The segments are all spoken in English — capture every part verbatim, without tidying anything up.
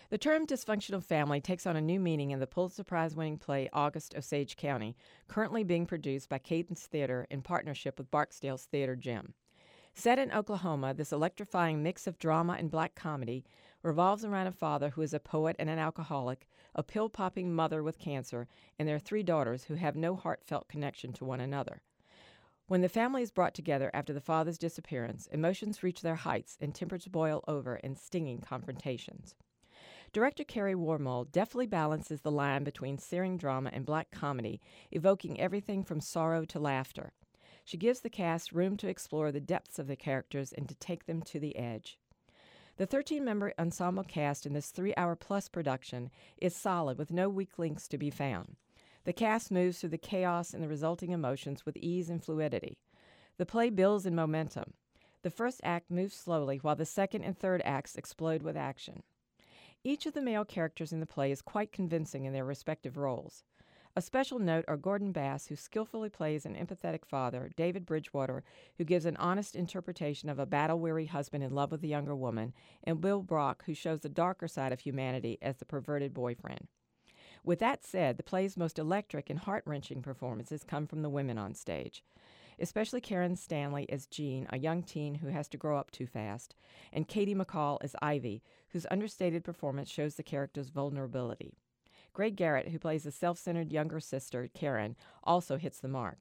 The term dysfunctional family takes on a new meaning in the Pulitzer Prize-winning play August Osage County, currently being produced by Cadence Theater in partnership with Barksdale's Theater Gym. Set in Oklahoma, this electrifying mix of drama and black comedy revolves around a father who is a poet and an alcoholic, a pill-popping mother with cancer, and their three daughters who have no heartfelt connection to one another. When the family is brought together after the father's disappearance, emotions reach their heights and tempers boil over in stinging confrontations. Director Carrie Warmold deftly balances the line between searing drama and black comedy, evoking everything from sorrow to laughter. She gives the cast room to explore the depths of the characters and to take them to the edge. The thirteen-member ensemble cast in this three-hour-plus production is solid, with no weak links to be found. The cast moves through the chaos and the resulting emotions with ease and fluidity. The play builds in momentum. The first act moves slowly, while the second and third acts explode with action. Each of the male characters in the play is quite convincing in their respective roles. A special note are Gordon Bass, who skillfully plays an empathetic father, David Bridgewater, who gives an honest interpretation of a battle-weary husband in love with a younger woman, and Bill Brock, who shows the darker side of humanity as the perverted boyfriend. With that said, the play's most electric and heart-wrenching performances come from the women on stage, especially Karen Stanley as Jean, a young teen who has to grow up too fast, and Katie McCall as Ivy, whose understated performance shows the character's vulnerability. Greg Garrett, who plays the self-centered younger sister, Karen, also hits the mark.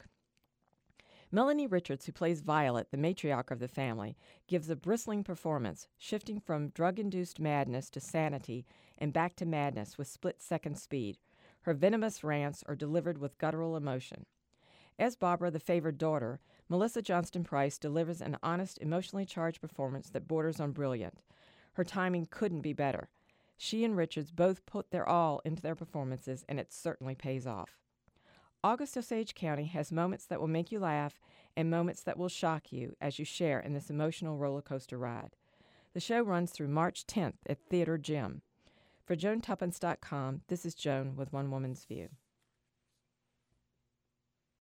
Melanie Richards, who plays Violet, the matriarch of the family, gives a bristling performance, shifting from drug-induced madness to sanity and back to madness with split-second speed. Her venomous rants are delivered with guttural emotion. As Barbara, the favored daughter, Melissa Johnston Price delivers an honest, emotionally charged performance that borders on brilliant. Her timing couldn't be better. She and Richards both put their all into their performances, and it certainly pays off. August Osage County has moments that will make you laugh and moments that will shock you as you share in this emotional roller coaster ride. The show runs through March tenth at Theater Gym. For Joan Tuppence dot com, this is Joan with One Woman's View.